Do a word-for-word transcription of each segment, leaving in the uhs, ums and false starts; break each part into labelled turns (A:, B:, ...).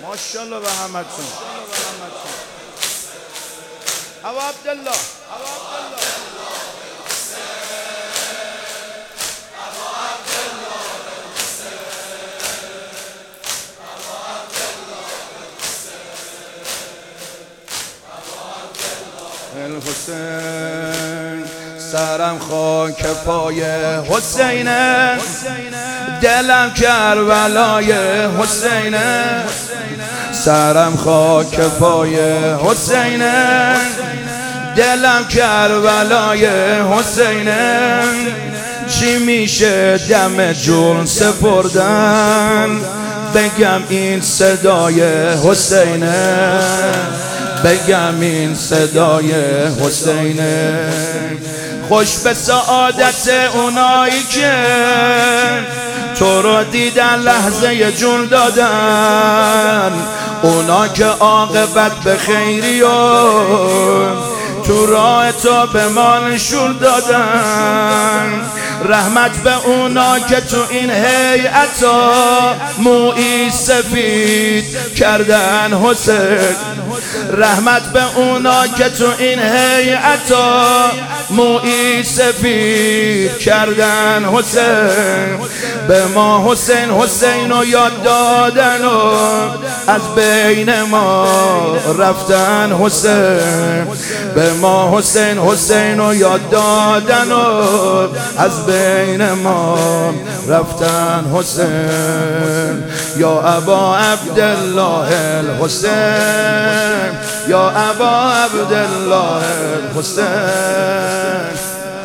A: ماشاءالله به همتون. ابا عبدالله الحسین، سرم خاک پای حسینه، دلم کربلای حسینه، سرم خاک پای حسینه، دلم کربلای حسینه. چی میشه دم جون سپردن، بگم این صدای حسینه، بگم این صدای حسینه. خوش به سعادت اونایی که تو رو دیدن لحظه جون دادن، اونا که عاقبت به خیری و تو راه تو به ما نشون دادن. رحمت به اونا که تو این هیئتا مویی سفید کردن حسین، رحمت به اونا که تو این هیئتا مویی سفید کردن حسین. به ما حسین حسین رو یاد دادن و از بین ما رفتن حسین. به ما حسین حسین رو یاد دادن و از بین ما رفتن حسین. یا ابا عبدالله الحسین، یا ابا عبدالله الحسین.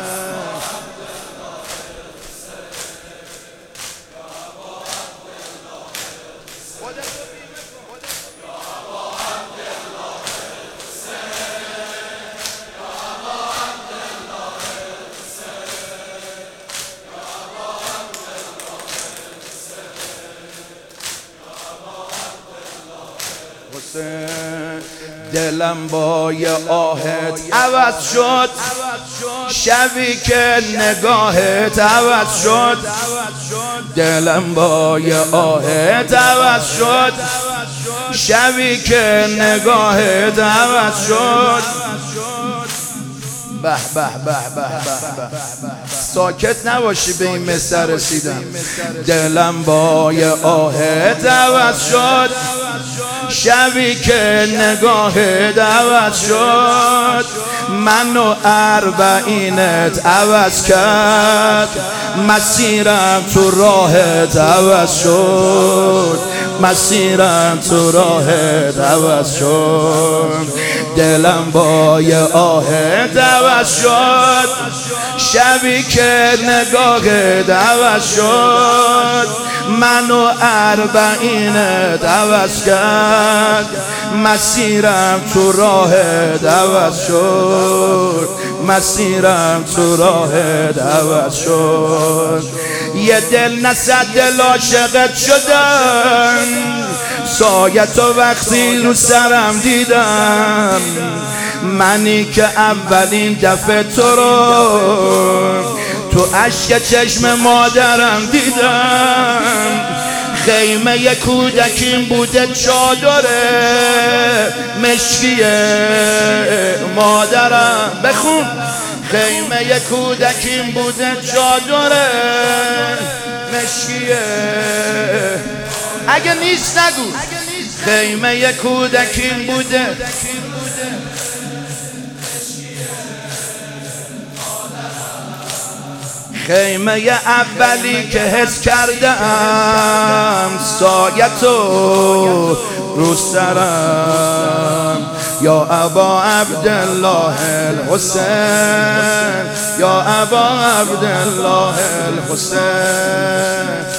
A: دلم با یه آهت عوض شد، شبی که نگاهت عوض شد. دلم با یه آهت عوض شد، شبی که نگاهت عوض شد. به به به به به ساکت نباشی، به این مصر رسیدم. دلم با یه آهت عوض شد، شبی که نگاهت عوض شد. منو اربعینت عوض کرد، مسیرم تو راهت عوض شد، مسیرم تو راهت عوض شد. دلم با یه آهت عوض شد، شبی که نگاهت عوض شد. منو اربعینت عوض کرد، مسیرم تو راهت عوض شد، مسیرم تو راهت عوض شد. یه دل نصد دل عاشقت شدن، سایتو وقتی رو سرم دیدم. منی که اولین دفعه تو رو تو اشک چشم مادرم دیدم. خیمه ی کودکیم بوده چادره مشکیه مادرم. بخون. خیمه ی کودکیم بوده چادره مشکیه. اگه نیست نگو. خیمه ی کودکیم بوده خیمه ی اولی که حس کردم، سایتو رو سرم. یا ابا عبدالله الحسین، یا ابا عبدالله الحسین.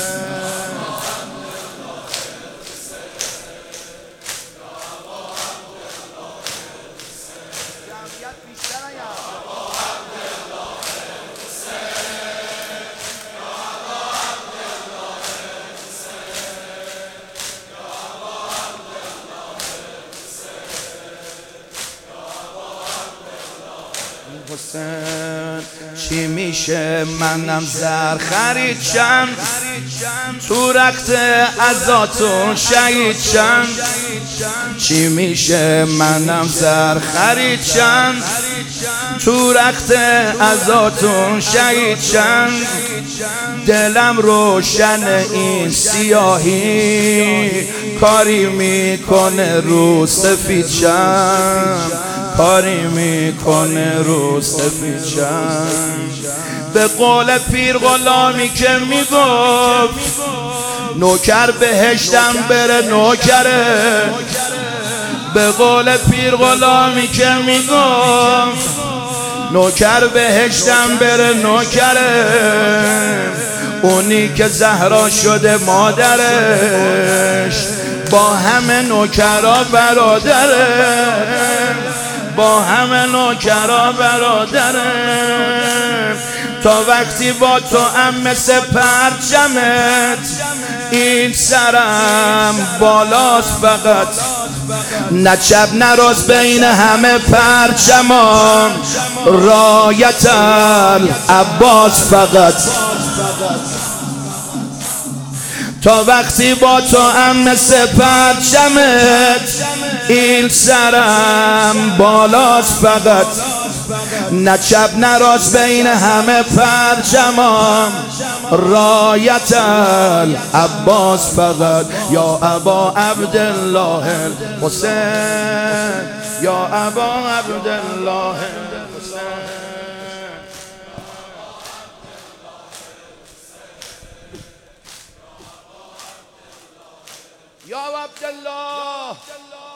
A: حسین چی میشه منم زر خریدشم، تو رخت عزاتون شهید چند چی میشه منم زر خرید چند تو رخت عزاتون شهید چند دلم روشن این سیاهی کاری میکنه رو سفید چند کاری میکنه رو سفید چند به قول پیر غلامی که میگفت نوکر بهشتم بره نوکره به قول پیر غلامی که میگفت نوکر بهشتم بره نوکره اونی که زهرا شده مادرش با همه نوکرا برادره با همه نوکرا برادره تا وقتی با تو هم مثل پرچمت این سرم بالاست فقط نه چپ نه راست بین همه پرچمان رایت العباس فقط تا وقتی با تو هم مثل پرچمت این سرم بالاست فقط نه چپ نه راست بین همه پرچمان رایت العباس فقط یا ابا عبدالله الحسین یا ابا عبدالله الحسین یا عبدالله